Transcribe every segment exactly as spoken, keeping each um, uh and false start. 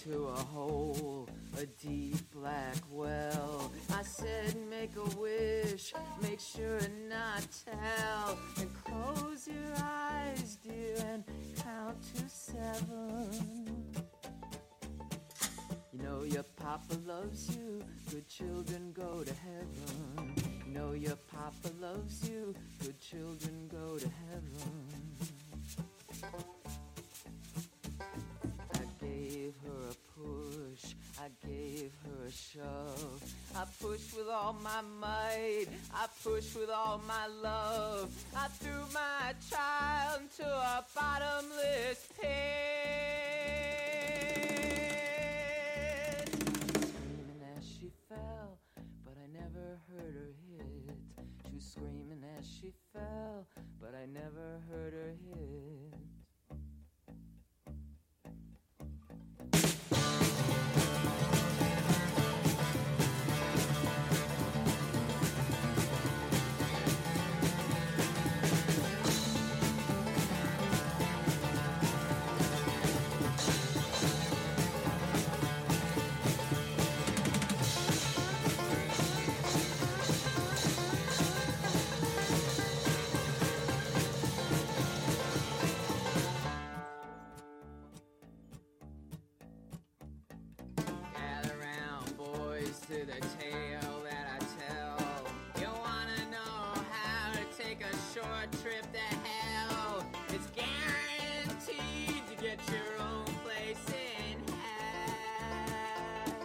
into a hole, a deep black well. I said, make a wish, make sure not tell, and close your eyes, dear, and count to seven. You know your papa loves you, good children go to heaven. You know your papa loves you, good children go to heaven. I gave her a push, I gave her a shove. I pushed with all my might, I pushed with all my love. I threw my child into a bottomless pit. Screaming as she fell, but I never heard her hit. She was screaming as she fell, but I never heard her hit. To the tale that I tell. You wanna know how to take a short trip to hell? It's guaranteed to get your own place in hell.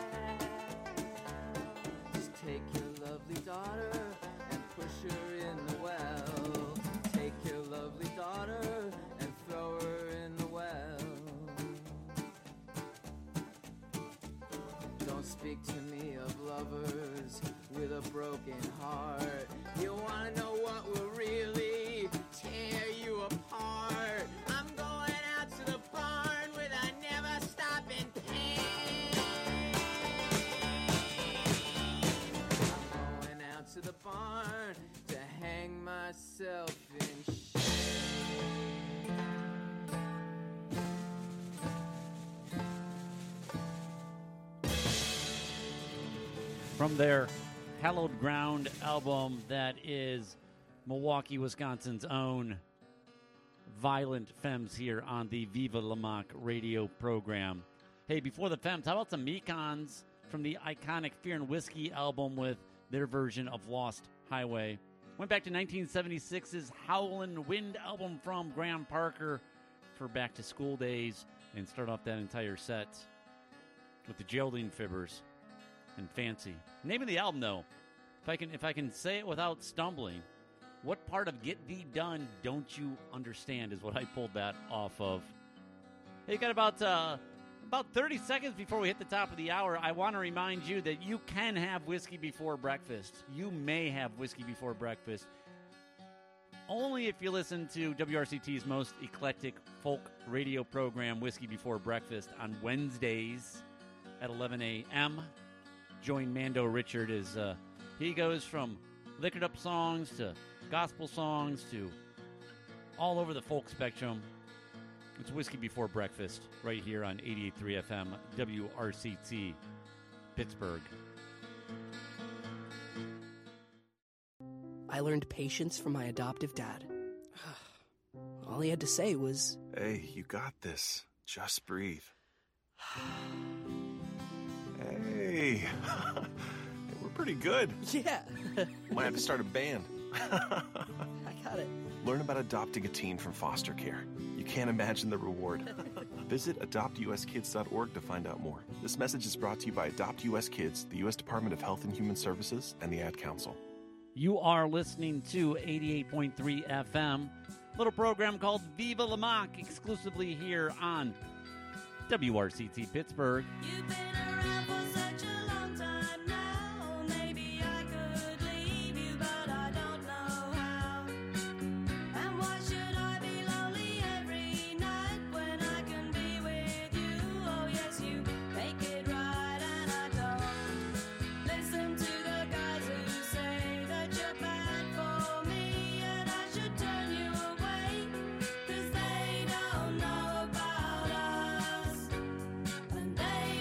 Just take your lovely daughter and push her in the well. Take your lovely daughter and throw her in the well. Don't speak to me of lovers with a broken heart. You wanna know what will really tear you apart? I'm going out to the barn with a never stopping pain. I'm going out to the barn to hang myself in shame. From their Hallowed Ground album that is Milwaukee, Wisconsin's own Violent Femmes here on the Viva La Moque radio program. Hey, before the Femmes, how about some Mekons from the iconic Fear and Whiskey album with their version of Lost Highway. Went back to nineteen seventy-six's Howlin' Wind album from Graham Parker for back to school days, and start off that entire set with the Geraldine Fibbers and Fancy. Name of the album, though, if I can if I can say it without stumbling, what part of Get Thee Done don't you understand is what I pulled that off of. Hey, you got about uh, about thirty seconds before we hit the top of the hour. I want to remind you that you can have whiskey before breakfast. You may have whiskey before breakfast. Only if you listen to W R C T's most eclectic folk radio program, Whiskey Before Breakfast, on Wednesdays at eleven a.m. Join Mando Richard as uh, he goes from liquored up songs to gospel songs to all over the folk spectrum. It's Whiskey Before Breakfast right here on eighty-eight point three F M W R C T Pittsburgh. I learned patience from my adoptive dad. All he had to say was, "Hey, you got this. Just breathe." Hey, we're pretty good. Yeah. Might have to start a band. I got it. Learn about adopting a teen from foster care. You can't imagine the reward. Visit adopt u s kids dot org to find out more. This message is brought to you by Adopt U S Kids, the U S Department of Health and Human Services, and the Ad Council. You are listening to eighty-eight point three F M, a little program called Viva La Moque, exclusively here on W R C T Pittsburgh. You've been around for such a long time now. Maybe I could leave you, but I don't know how. And why should I be lonely every night when I can be with you? Oh yes, you make it right, and I don't listen to the guys who say that you're bad for me and I should turn you away, 'cause they don't know about us and they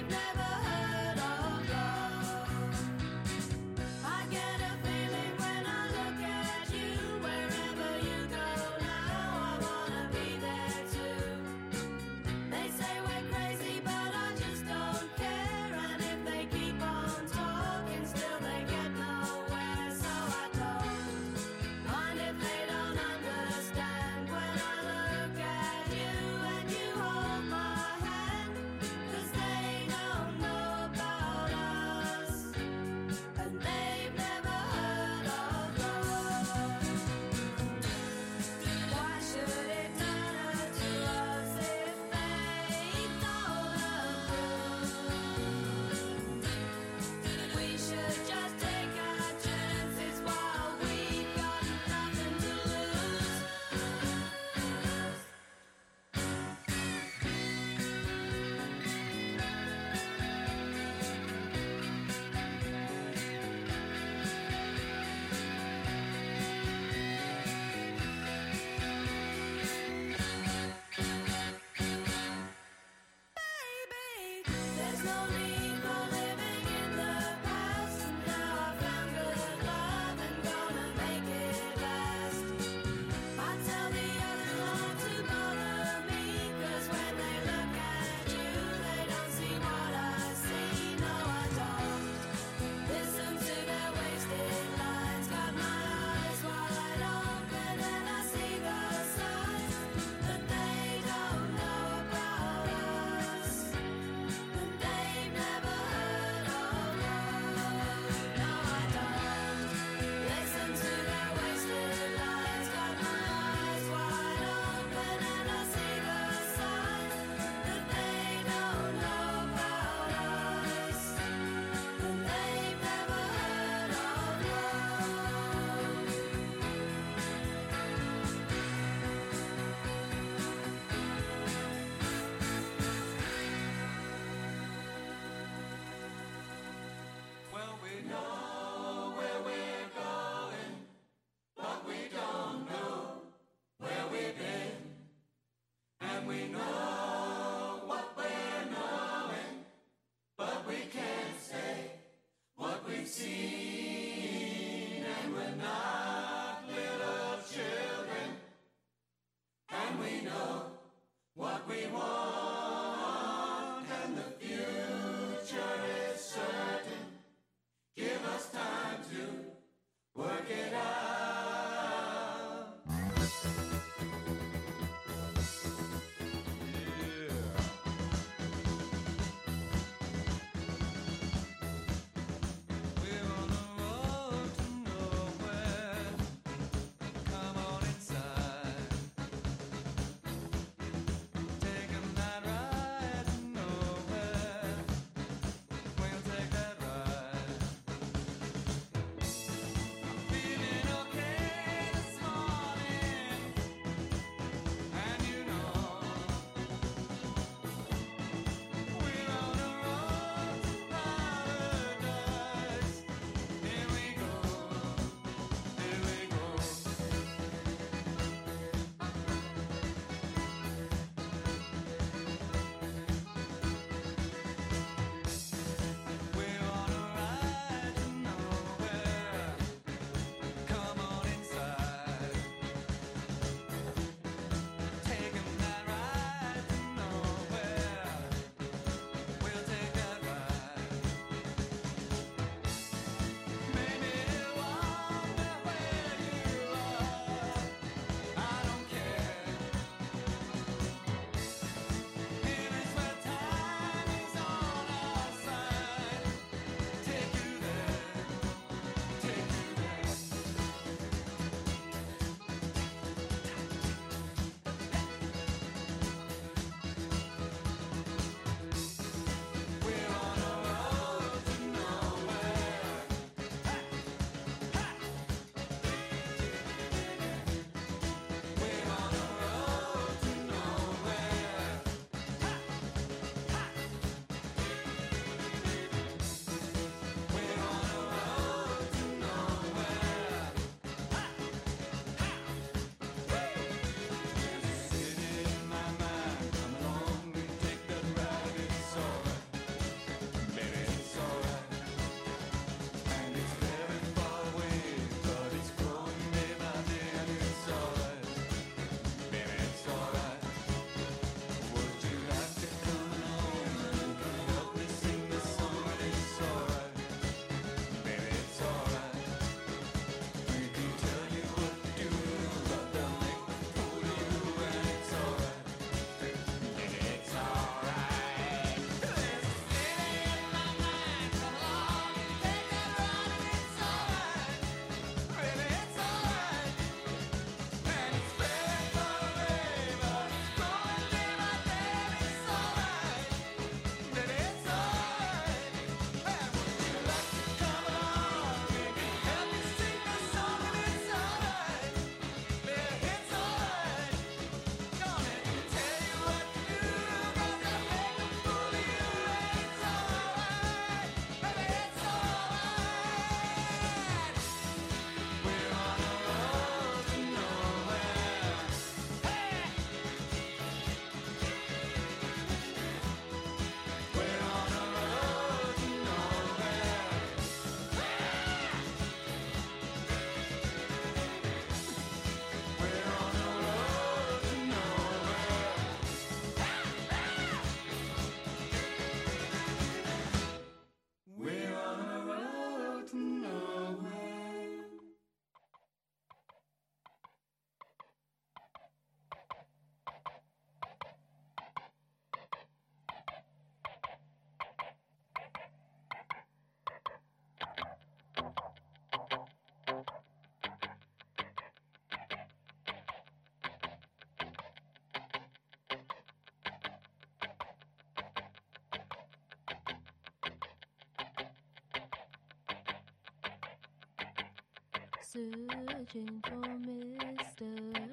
searching for Mister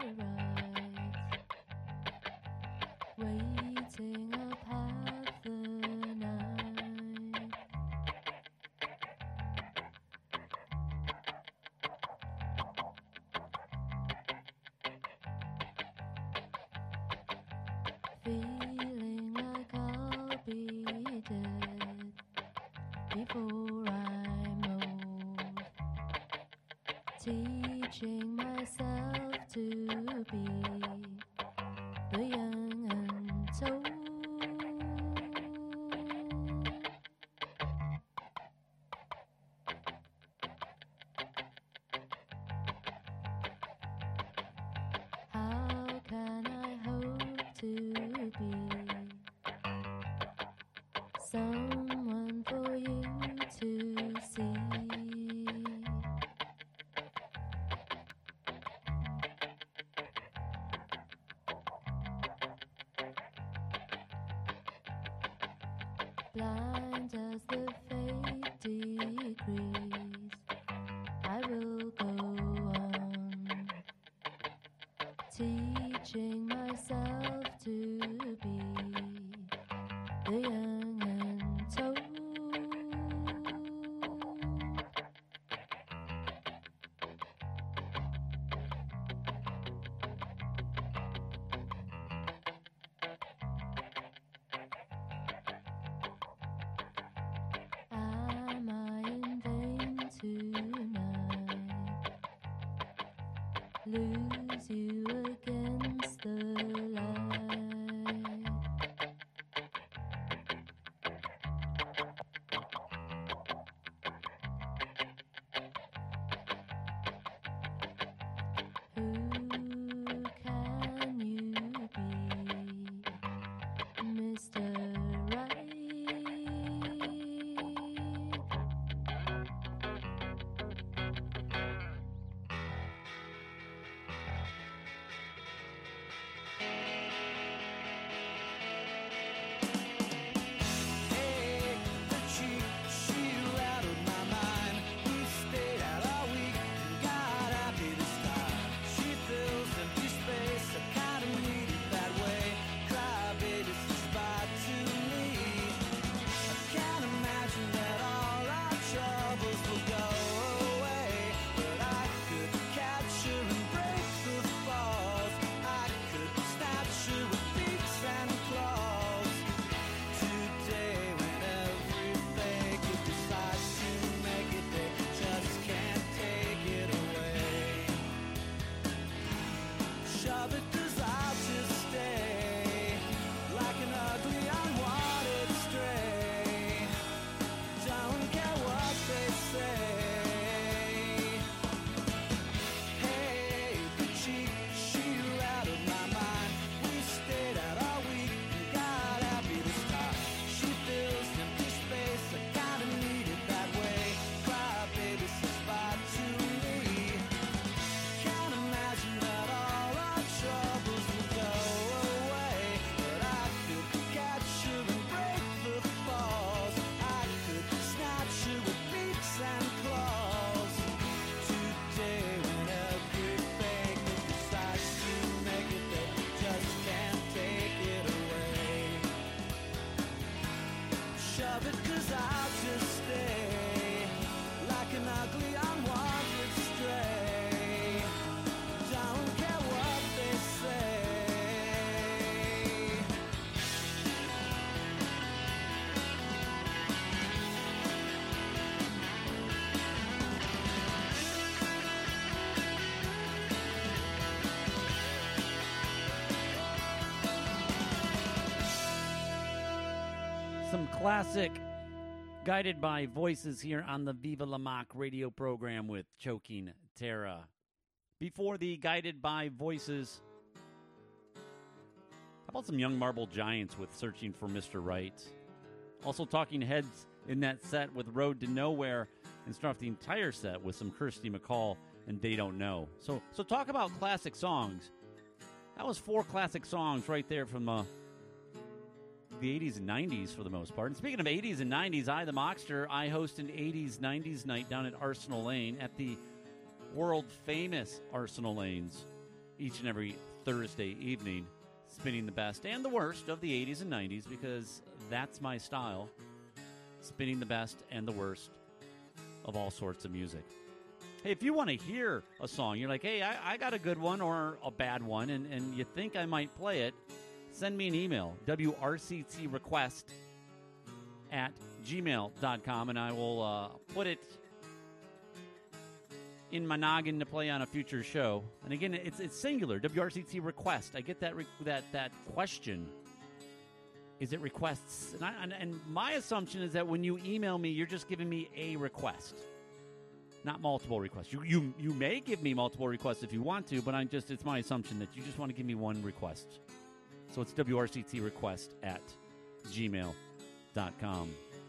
Right, waiting up half the night. Feeling like I'll be dead before I move, teaching myself to be toe. How can I hope to be someone for you to see? Blind as the fate decrees, I will go on teaching myself to be the young and told. Am I in vain tonight? Lose you against the light. Who can you be, Mister Right? Hey, the cheek, she rattled my mind. We stayed out all week and got happy this time. She fills empty space, I kinda need it that way. Cry baby's the spot to me. I can't imagine that all our troubles will go away, but I could catch her and break the falls. I could snatch her with beaks and claws. Today, when every fake decides to make it, they just can't take it away. Shove it 'cause I'll just stay like an ugly unwanted stray. Don't care what they say. Hey, the cheek, she rattled my mind. We stayed out all week and got happy this time. She fills empty space, I kinda need it that way. Cry baby's the spot to me. Can't imagine that all our troubles will go away, but I could catch her and break the falls. I could snatch her with beaks and claws. Today, when every fake decides to make it, they just can't take it away. Shove it 'cause I'll just stay like an ugly unwanted stray. Don't care what they say. Some classic Guided by Voices here on the Viva La Mock radio program with Choking Terra. Before the Guided by Voices, how about some Young Marble Giants with Searching for Mister Right? Also Talking Heads in that set with Road to Nowhere, and start off the entire set with some Kirsty MacColl and They Don't Know. So, so talk about classic songs. That was four classic songs right there from uh, the eighties and nineties for the most part. And speaking of eighties and nineties, I, the Mockster, I host an eighties nineties night down at Arsenal Lane at the world-famous Arsenal Lanes each and every Thursday evening, spinning the best and the worst of the eighties and nineties, because that's my style, spinning the best and the worst of all sorts of music. Hey, if you want to hear a song, you're like, hey, I, I got a good one or a bad one, and, and you think I might play it, send me an email, W R C T request at gmail dot com, and I will uh, put it in my noggin to play on a future show. And again, it's it's singular, W R C T request. I get that re- that that question is it requests? And, I, and, and my assumption is that when you email me, you're just giving me a request, not multiple requests. You you you may give me multiple requests if you want to, but I'm just it's my assumption that you just want to give me one request. So it's W R C T request at gmail dot com.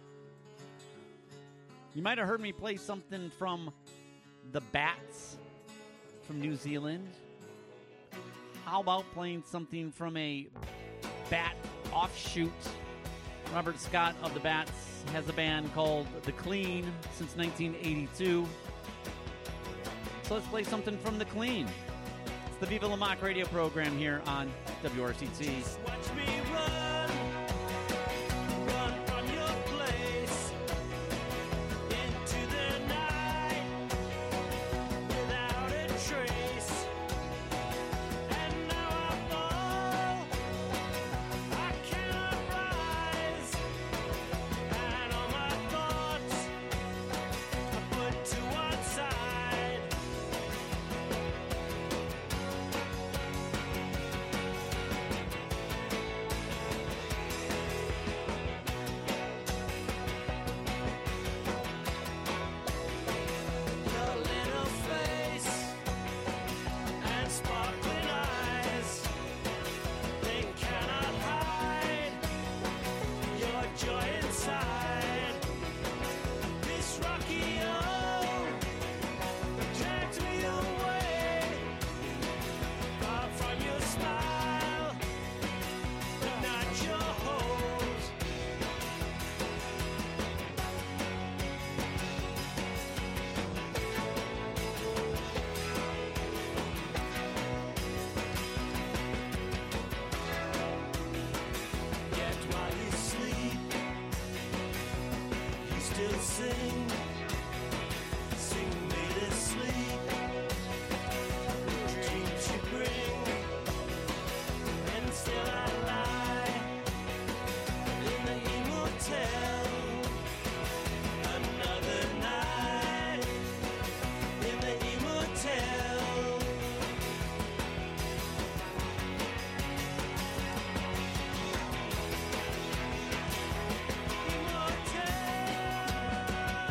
You might have heard me play something from the Bats from New Zealand. How about playing something from a Bat offshoot? Robert Scott of the Bats has a band called The Clean since nineteen eighty-two. So let's play something from The Clean. It's the Viva La Mock radio program here on W R C T. Watch me run, run from your place into the night without a trace. And now I fall, I cannot rise, and all my thoughts are put to one side. Your little face and sparkling eyes, they cannot hide your joy inside. This rocky oak drags me away, far from your smile, but not your hold. Yet while you sleep, you still sing, sing me to sleep. Dreams you bring, and still I lie in the immortel. Another night in the immortel. Immortel.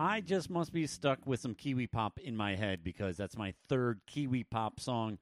I just must be stuck with some Kiwi Pop in my head because that's my third Kiwi Pop song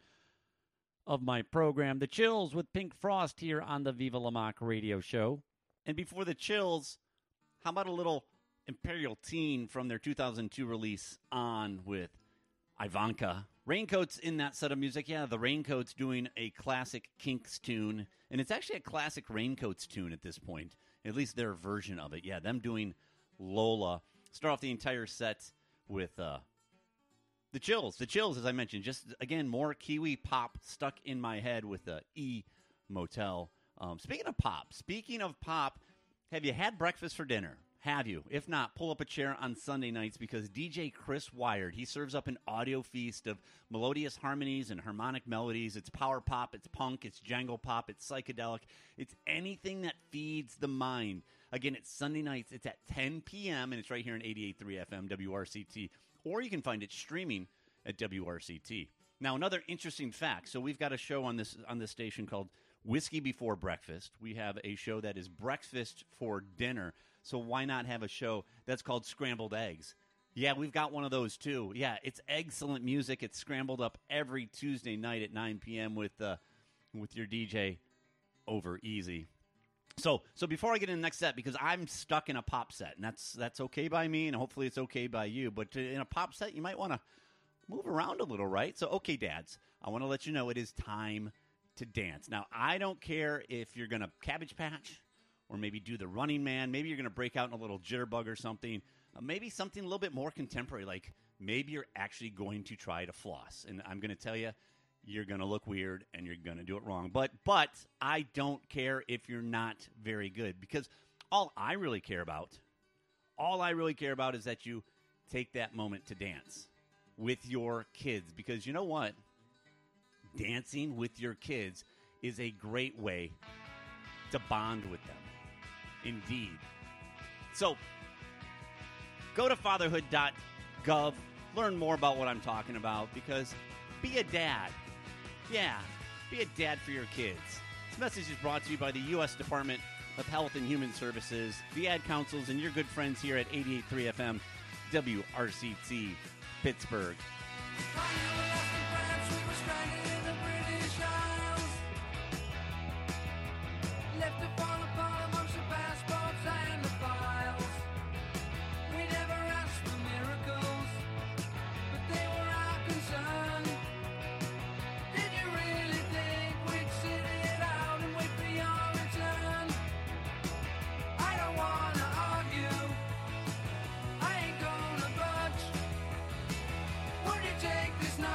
of my program. The Chills with Pink Frost here on the Viva La Mock radio show. And before the Chills, how about a little Imperial Teen from their two thousand two release On with Ivanka. Raincoat's in that set of music. Yeah, the Raincoat's doing a classic Kinks tune. And it's actually a classic Raincoats tune at this point. At least their version of it. Yeah, them doing Lola. Start off the entire set with uh, the Chills. The Chills, as I mentioned, just, again, more Kiwi Pop stuck in my head with the E Motel. Um, speaking of pop, speaking of pop, have you had breakfast for dinner? Have you? If not, pull up a chair on Sunday nights because D J Chris Wired, he serves up an audio feast of melodious harmonies and harmonic melodies. It's power pop, it's punk, it's jangle pop, it's psychedelic. It's anything that feeds the mind. Again, it's Sunday nights. It's at ten p.m., and it's right here on eighty-eight point three F M, W R C T. Or you can find it streaming at W R C T. Now, another interesting fact. So we've got a show on this on this station called Whiskey Before Breakfast. We have a show that is breakfast for dinner. So why not have a show that's called Scrambled Eggs? Yeah, we've got one of those, too. Yeah, it's excellent music. It's scrambled up every Tuesday night at nine p.m. with uh, with your D J over Easy. So so before I get in the next set, because I'm stuck in a pop set, and that's that's okay by me, and hopefully it's okay by you, but in a pop set, you might want to move around a little, right? So, okay, dads, I want to let you know it is time to dance. Now, I don't care if you're going to Cabbage Patch or maybe do the Running Man. Maybe you're going to break out in a little jitterbug or something. Uh, maybe something a little bit more contemporary, like maybe you're actually going to try to floss. And I'm going to tell you, you're going to look weird and you're going to do it wrong. But but I don't care if you're not very good, because all I really care about, all I really care about is that you take that moment to dance with your kids. Because you know what? Dancing with your kids is a great way to bond with them. Indeed. So, go to fatherhood dot gov, learn more about what I'm talking about, because be a dad. Yeah, be a dad for your kids. This message is brought to you by the U S Department of Health and Human Services, the ad councils, and your good friends here at eighty-eight point three F M, W R C T, Pittsburgh. Left to fall apart amongst the passports and the files. We never asked for miracles, but they were our concern. Did you really think we'd sit it out and wait for your return? I don't wanna argue, I ain't gonna budge. Would you take this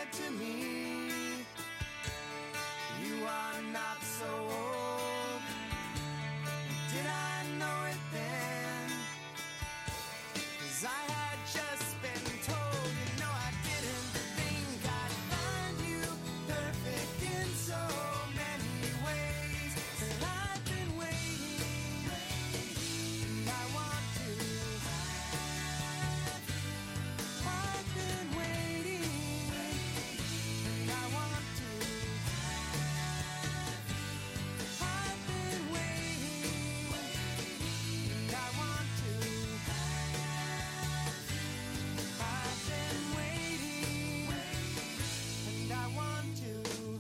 said to me, you are not so old. Did I know it then? 'Cause I had just been told, you know I didn't think I'd find you perfect in so many ways. But I've been waiting, and I want to have you. I've been waiting, and I want to have you. I've been waiting, and I want to have you. I've been waiting, and I want to.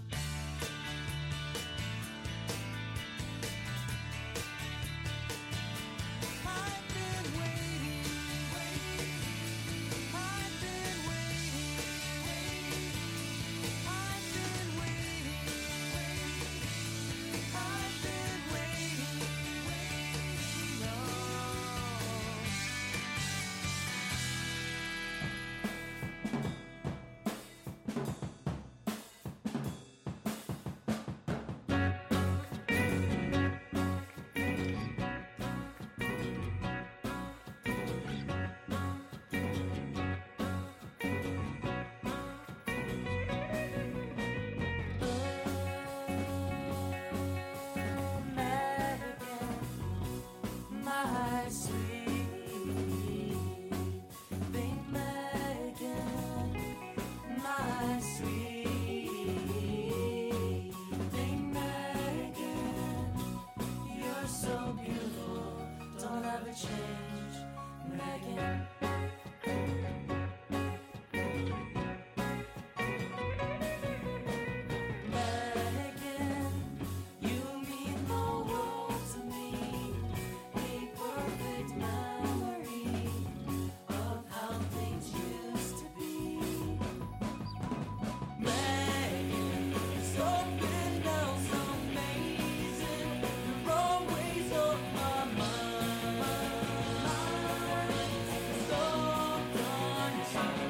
I've been waiting, waiting. I've been waiting, waiting. I've been waiting, waiting. I've been waiting, waiting. Oh. My sweet Big Megan, my sweet Big Megan, you're so beautiful, don't ever change, Megan. Megan, you mean the world to me. A perfect memory of how things used to be. Megan, it's open now, so amazing. You're always on my mind. So done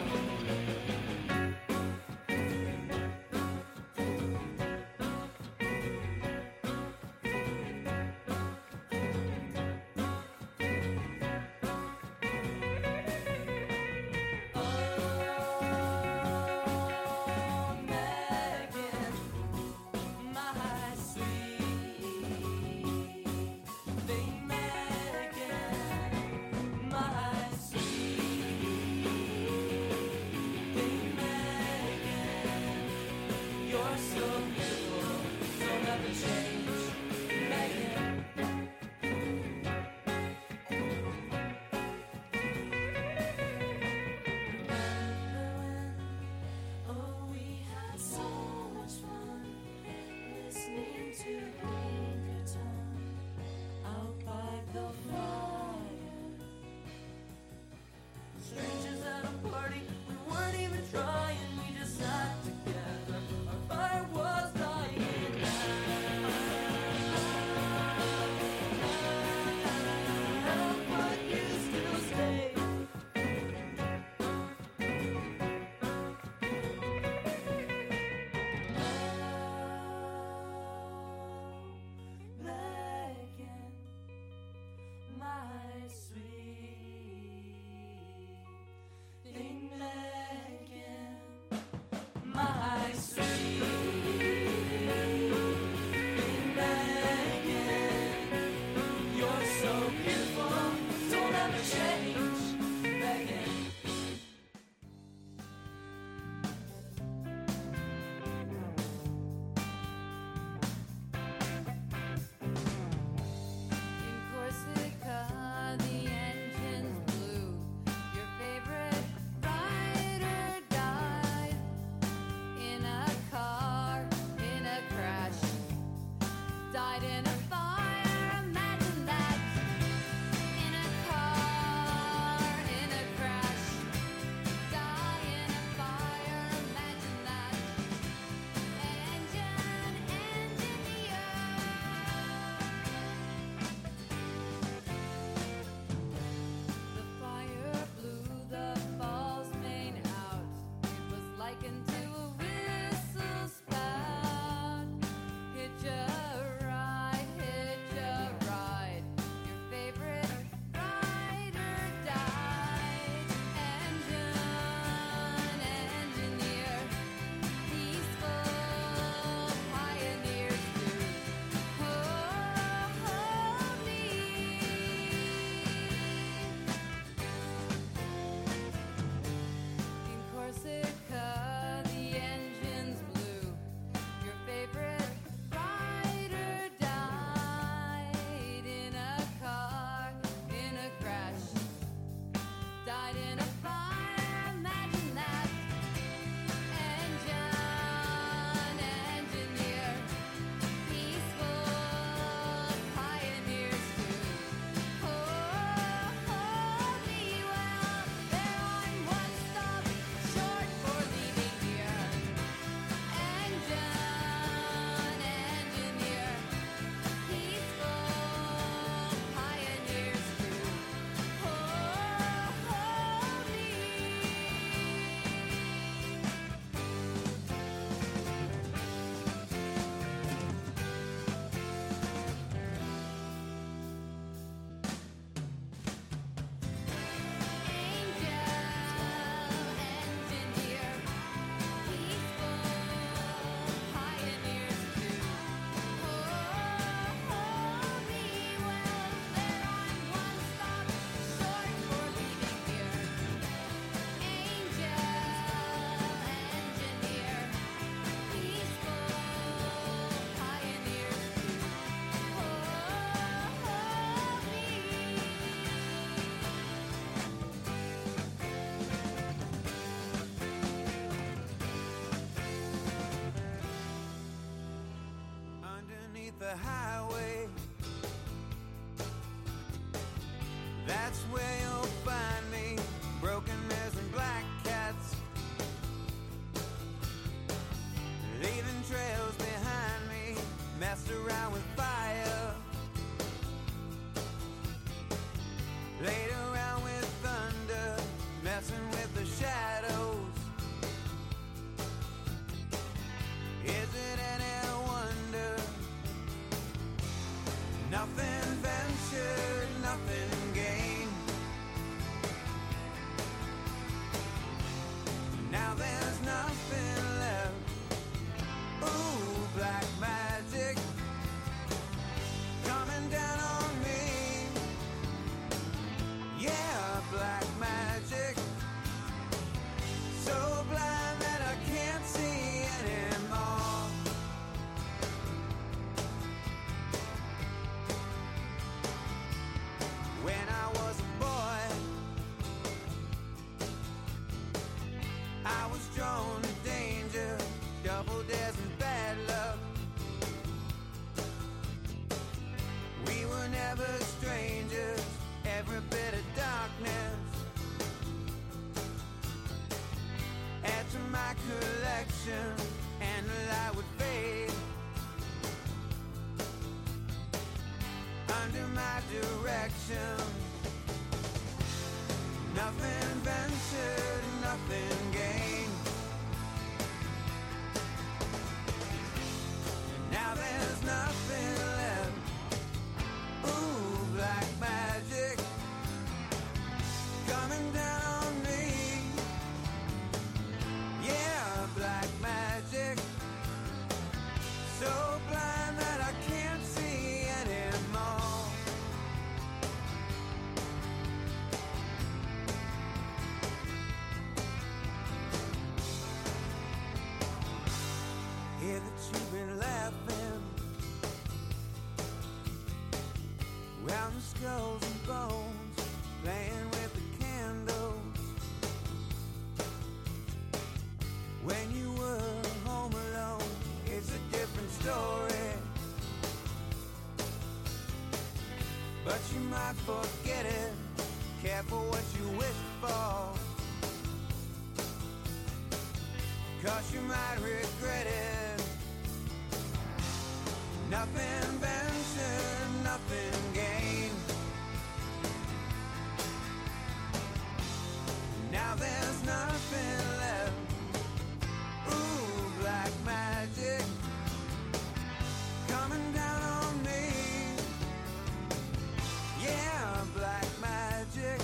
Oh, Megan, my sweet Big Megan, my sweet Big Megan, you're so beautiful, so never change, Megan. Oh, we had so much fun listening to Pinkerton out by the fire. Strangers at a party, we weren't even trying, we just sat together. Our fire was dying out, but you still stayed. the highway. That's where you'll find me, broken mirrors and black cats, leaving trails behind me, messed around with fire, played around with thunder, messing with the shadows. Is it any wonder? Nothing ventured, nothing gained. Now there's nothing left. Ooh, black magic coming down on me. Yeah, black magic, so blind that I can't see anymore. When I was a boy, I was drawn to danger, double dares and bad luck. We were never strangers, every bit of darkness. Add to my collection, and the light would fade. Under my direction, nothing ventured, nothing gained. Now there's nothing left. Ooh, black magic coming down on me. Yeah, black magic, so blind that I can't see anymore. Hear that you've been laughing round the skulls and bones, playing with the candles. When you were home alone, it's a different story. But you might forget it. Careful what you wish for, 'cause you might regret it. Nothing ventured, nothing gained. Now there's nothing left. Ooh, black magic coming down on me. Yeah, black magic,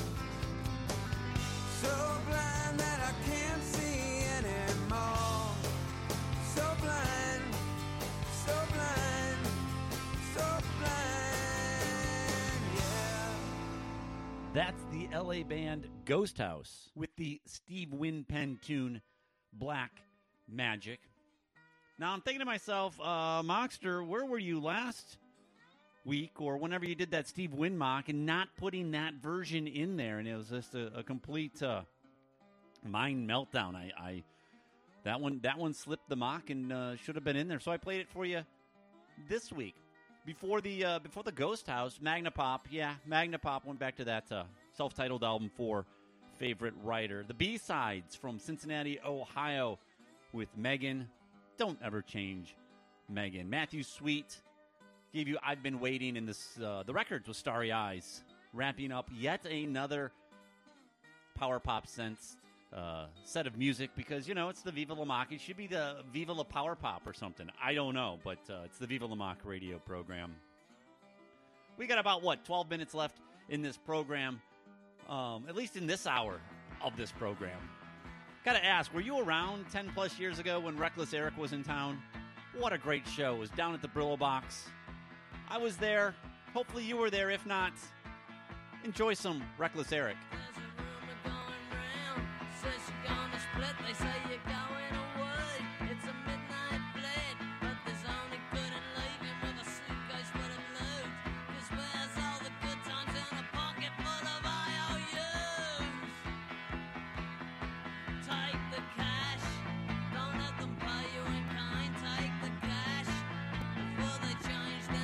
so blind that I can't see anymore. So blind, so blind, so blind, yeah. That's the L A band Ghost House with the Steve Winpen tune Black Magic. Now I'm thinking to myself, uh, Mockster, where were you last week or whenever you did that Steve Wynn mock and not putting that version in there? And it was just a, a complete uh, mind meltdown. I, I that one that one slipped the mock and uh, should have been in there. So I played it for you this week before the uh, before the Ghost House. Magnapop, yeah, Magnapop went back to that uh, self-titled album for Favorite Writer. The B-sides from Cincinnati, Ohio, with Megan. Don't ever change, Megan. Matthew Sweet gave you I've Been Waiting in this uh, the records with Starry Eyes, wrapping up yet another power pop sense uh, set of music, because you know it's the Viva La Mock. It should be the Viva La Power Pop or something. I don't know, but uh, it's the Viva La Mock radio program. We got about what twelve minutes left in this program, um, at least in this hour of this program. Got to ask, were you around ten plus years ago when Reckless Eric was in town? What a great show. It was down at the Brillo Box. I was there. Hopefully you were there. If not, enjoy some Reckless Eric. There's a rumor going round, says you're gonna split. They say you're going away. It's a midnight flight, but there's only good in leaving with a suitcase full of loot. 'Cause where's all the good times in a pocket full of I O Us? Take the cash, don't let them pay you in kind. Take the cash before they change their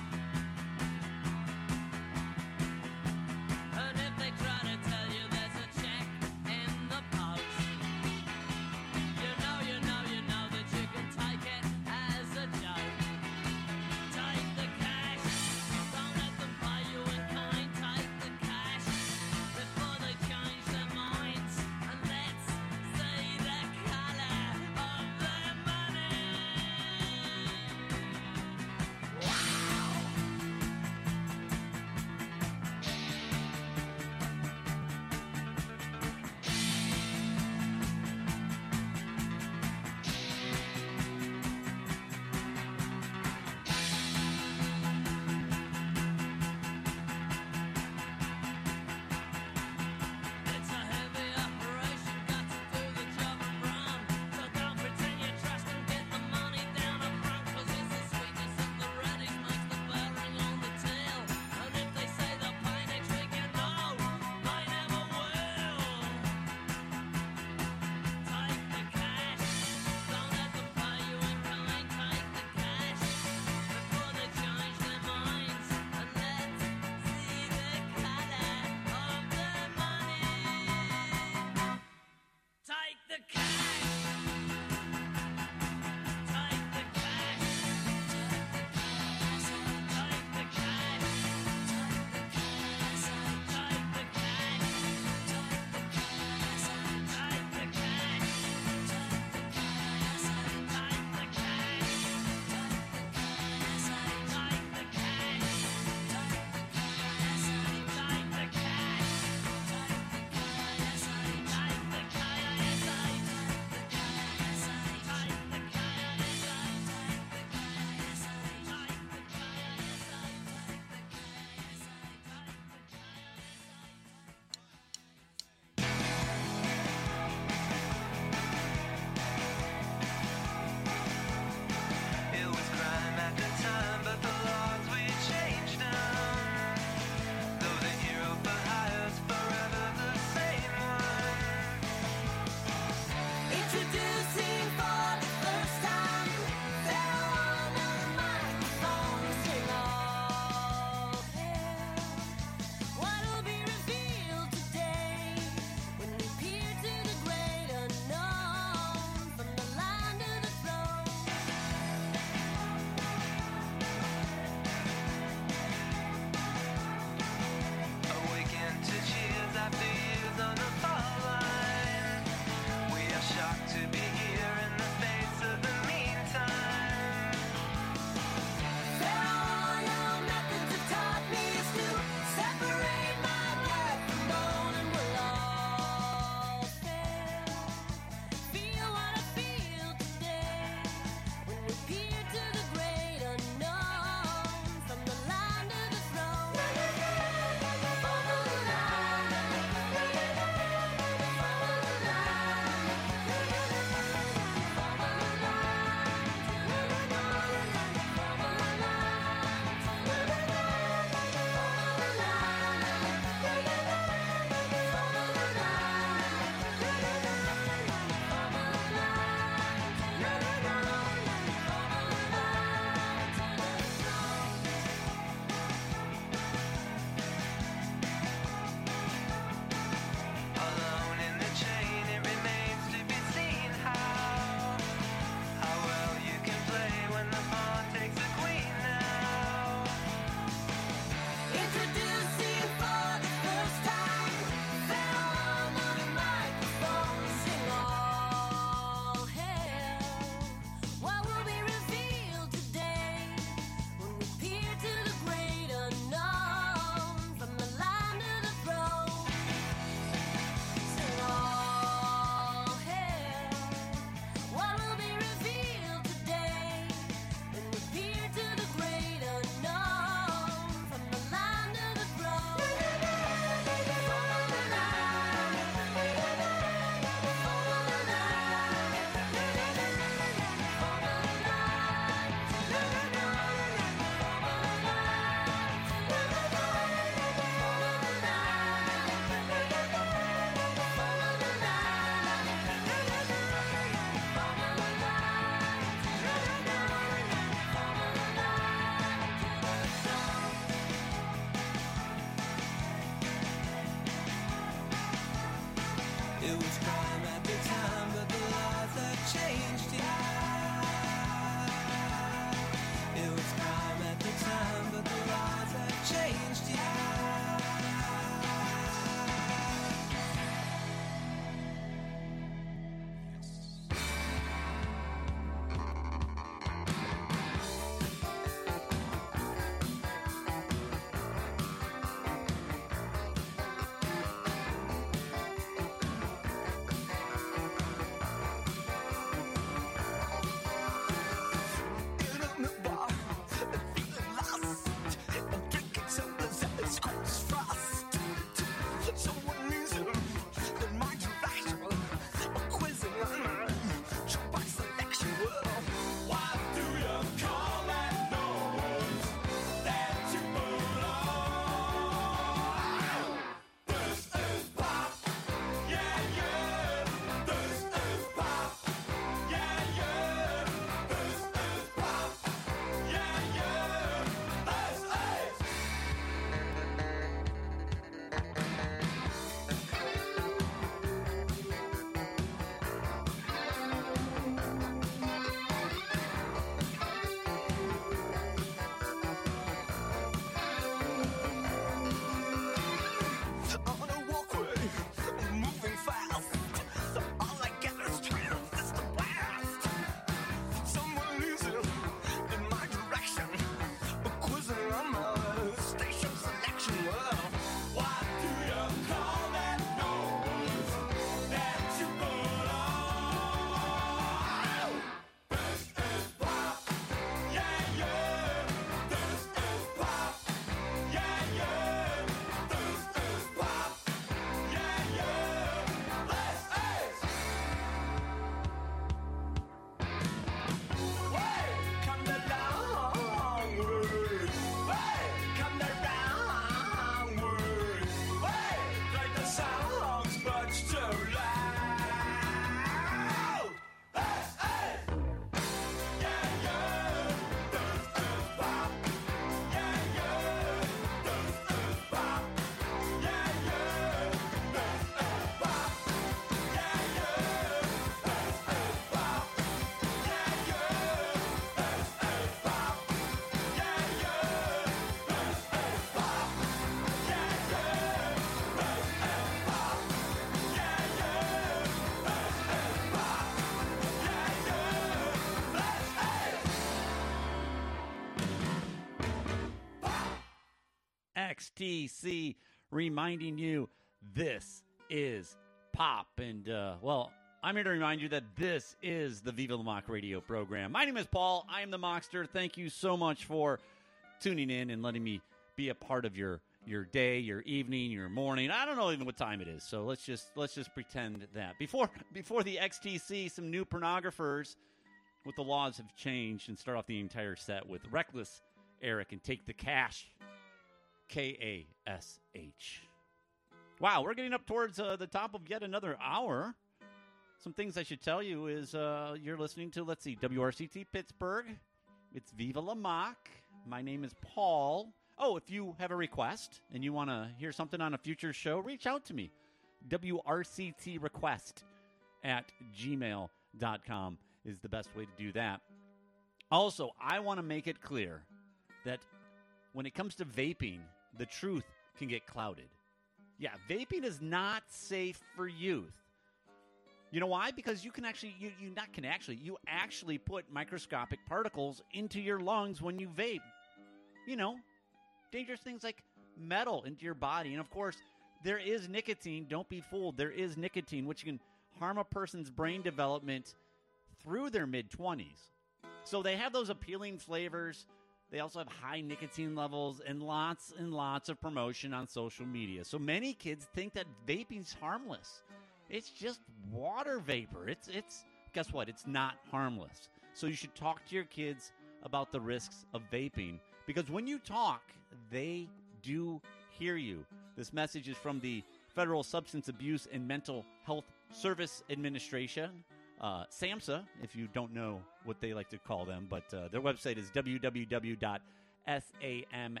T C, reminding you this is Pop. And, uh, well, I'm here to remind you that this is the Viva La Mock radio program. My name is Paul. I am the Mockster. Thank you so much for tuning in and letting me be a part of your your day, your evening, your morning. I don't know even what time it is, so let's just let's just pretend that. Before before the X T C, some new pornographers with the laws have changed, and start off the entire set with Reckless Eric and Take the Cash, K A S H. Wow, we're getting up towards uh, the top of yet another hour. Some things I should tell you is uh, you're listening to, let's see, W R C T Pittsburgh. It's Viva La Mock. My name is Paul. Oh, if you have a request and you want to hear something on a future show, reach out to me. W R C T request at gmail dot com is the best way to do that. Also, I want to make it clear that when it comes to vaping, the truth can get clouded. Yeah, vaping is not safe for youth. You know why? Because you can actually, you, you not can actually, you actually put microscopic particles into your lungs when you vape. You know, dangerous things like metal into your body. And of course, there is nicotine. Don't be fooled. There is nicotine, which can harm a person's brain development through their mid-twenties. So they have those appealing flavors. They also have high nicotine levels and lots and lots of promotion on social media. So many kids think that vaping's harmless. It's just water vapor. It's, it's, guess what? It's not harmless. So you should talk to your kids about the risks of vaping, because when you talk, they do hear you. This message is from the Federal Substance Abuse and Mental Health Service Administration, uh, SAMHSA, if you don't know what they like to call them, but uh, their website is w w w dot samhsa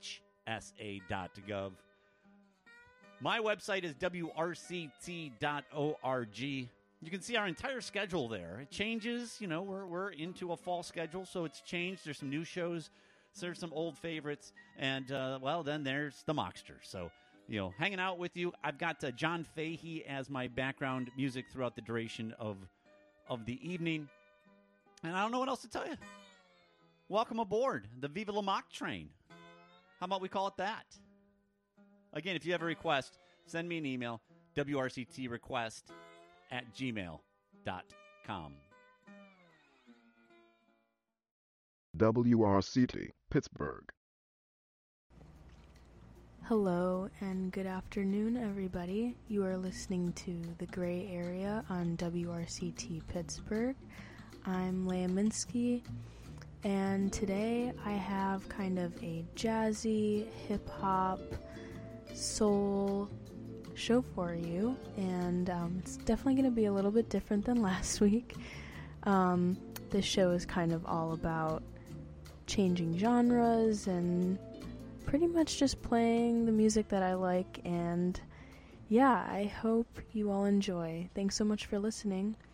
dot gov. My website is w r c t dot org. You can see our entire schedule there. It changes. You know, we're we're into a fall schedule, so it's changed. There's some new shows. There's some old favorites. And, uh, well, then there's the Mockster. So, you know, hanging out with you. I've got uh, John Fahey as my background music throughout the duration of of the evening. And I don't know what else to tell you. Welcome aboard the Viva La Mock train. How about we call it that? Again, if you have a request, send me an email, w r c t request at gmail dot com. W R C T, Pittsburgh. Hello and good afternoon, everybody. You are listening to The Gray Area on W R C T Pittsburgh. I'm Leah Minsky, and today I have kind of a jazzy, hip-hop, soul show for you, and um, it's definitely going to be a little bit different than last week. Um, this show is kind of all about changing genres and pretty much just playing the music that I like, and yeah, I hope you all enjoy. Thanks so much for listening.